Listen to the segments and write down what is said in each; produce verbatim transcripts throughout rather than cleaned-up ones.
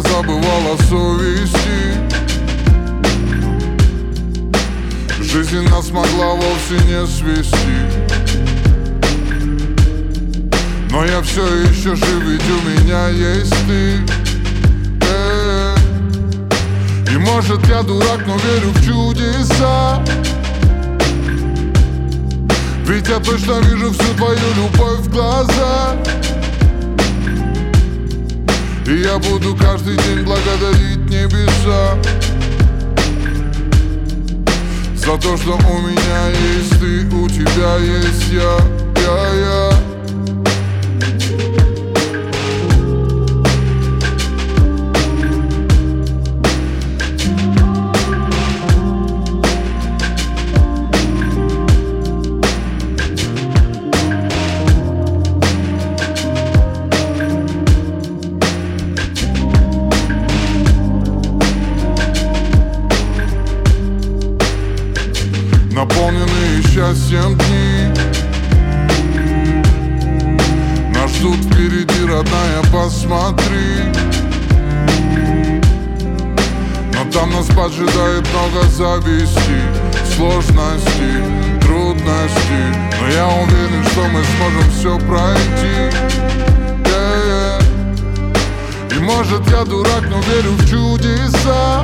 я забывал о совести. Жизнь нас могла вовсе не свести, но я все еще жив, ведь у меня есть ты. э-э. И может я дурак, но верю в чудеса, ведь я точно вижу всю твою любовь в глазах. И я буду каждый день благодарить небеса за то, что у меня есть ты, у тебя есть я, я, я. Наполненные счастьем дни нас ждут впереди, родная, посмотри. Но там нас поджидает много зависти, сложностей, трудностей, но я уверен, что мы сможем все пройти. yeah, yeah. И может я дурак, но верю в чудеса,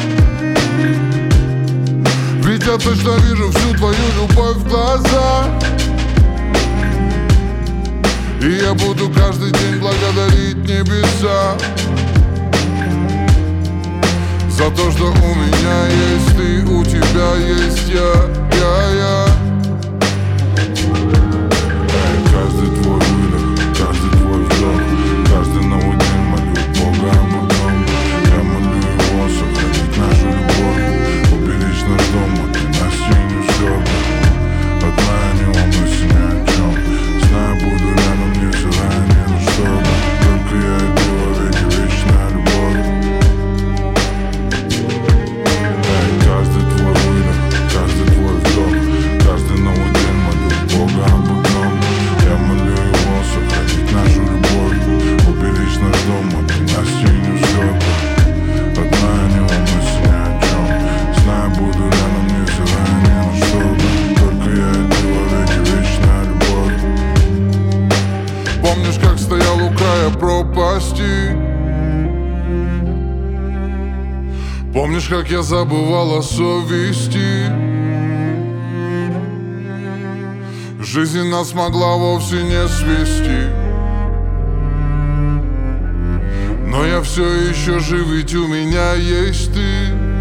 ведь я точно вижу всю твою любовь в глазах. И я буду каждый день благодарить небеса за то, что у меня есть ты, у тебя есть я, я, я. Каждый твой выдох, каждый твой вдох, каждый новый день молю Бога о многом. Я молю его сохранить нашу любовь, уберечь наш дом от ненастья слёба. Одна него мысль ни о чем, знаю, буду рядом, не желая ни на что. Только я и ты вовеки, вечная любовь. Каждый твой выдох, каждый твой вдох, каждый новый день молю Бога об одном. Я молю его сохранить нашу любовь, уберечь наш дом от ненастья слёба. Одна него мысль ни о чем, знаю, буду рядом, не желая ни на что. Только я и ты вовеки, вечная любовь. Помнишь, как стоял у края пропасти? Помнишь, как я забывал о совести? Жизнь нас могла вовсе не свести, но я все еще жив, ведь у меня есть ты.